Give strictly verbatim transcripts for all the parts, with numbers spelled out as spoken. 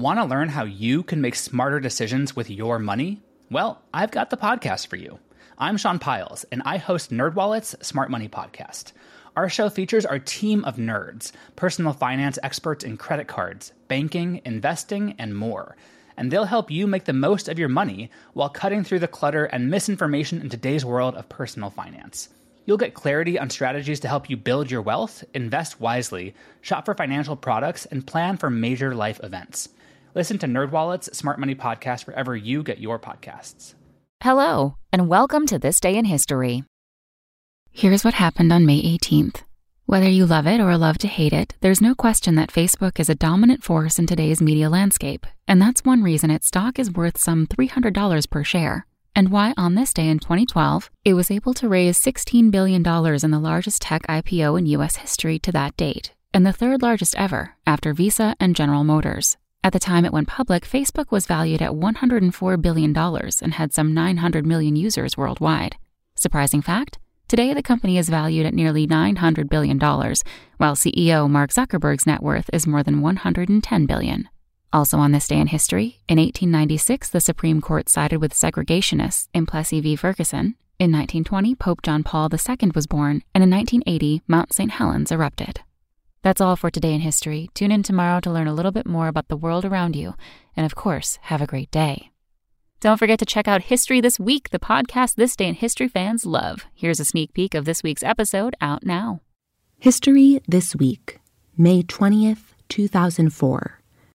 Want to learn how you can make smarter decisions with your money? Well, I've got the podcast for you. I'm Sean Pyles, and I host NerdWallet's Smart Money Podcast. Our show features our team of nerds, personal finance experts in credit cards, banking, investing, and more. And they'll help you make the most of your money while cutting through the clutter and misinformation in today's world of personal finance. You'll get clarity on strategies to help you build your wealth, invest wisely, shop for financial products, and plan for major life events. Listen to NerdWallet's Smart Money Podcast wherever you get your podcasts. Hello, and welcome to This Day in History. Here's what happened on May eighteenth. Whether you love it or love to hate it, there's no question that Facebook is a dominant force in today's media landscape, and that's one reason its stock is worth some three hundred dollars per share, and why on this day in twenty twelve, it was able to raise sixteen billion dollars in the largest tech I P O in U S history to that date, and the third largest ever, after Visa and General Motors. At the time it went public, Facebook was valued at one hundred four billion dollars and had some nine hundred million users worldwide. Surprising fact? Today, the company is valued at nearly nine hundred billion dollars, while C E O Mark Zuckerberg's net worth is more than one hundred ten billion dollars. Also on this day in history, in eighteen ninety-six, the Supreme Court sided with segregationists in Plessy v. Ferguson. In nineteen twenty, Pope John Paul the Second was born, and in nineteen eighty, Mount Saint Helens erupted. That's all for today in history. Tune in tomorrow to learn a little bit more about the world around you, and of course, have a great day. Don't forget to check out History This Week, the podcast This Day in History fans love. Here's a sneak peek of this week's episode out now. History This Week, May twentieth, two thousand four.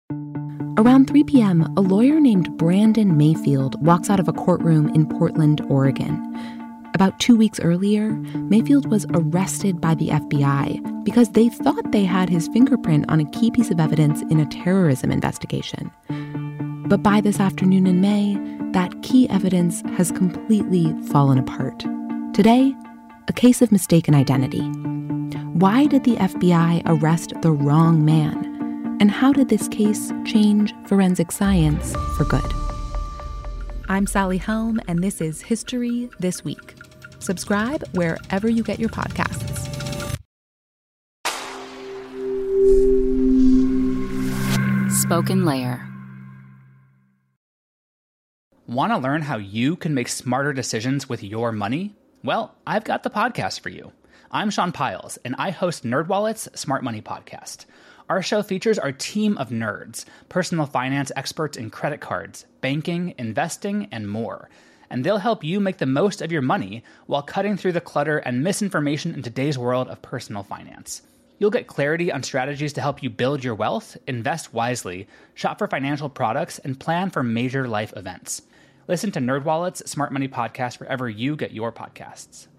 Around three p.m., a lawyer named Brandon Mayfield walks out of a courtroom in Portland, Oregon. About two weeks earlier, Mayfield was arrested by the F B I because they thought they had his fingerprint on a key piece of evidence in a terrorism investigation. But by this afternoon in May, that key evidence has completely fallen apart. Today, a case of mistaken identity. Why did the F B I arrest the wrong man? And how did this case change forensic science for good? I'm Sally Helm, and this is History This Week. Subscribe wherever you get your podcasts. Spoken Layer. Want to learn how you can make smarter decisions with your money? Well, I've got the podcast for you. I'm Sean Pyles, and I host NerdWallet's Smart Money Podcast. Our show features our team of nerds, personal finance experts in credit cards, banking, investing, and more. And they'll help you make the most of your money while cutting through the clutter and misinformation in today's world of personal finance. You'll get clarity on strategies to help you build your wealth, invest wisely, shop for financial products, and plan for major life events. Listen to NerdWallet's Smart Money Podcast wherever you get your podcasts.